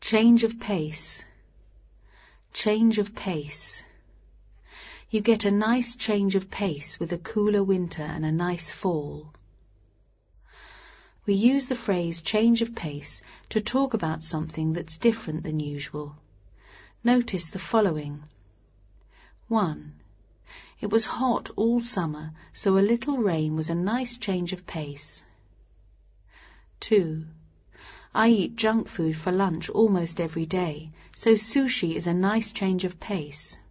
Change of pace. Change of pace. You get a nice change of pace with a cooler winter and a nice fall. We use the phrase change of pace to talk about something that's different than usual. Notice the following. 1. It was hot all summer, so a little rain was a nice change of pace. 2. I eat junk food for lunch almost every day, so sushi is a nice change of pace.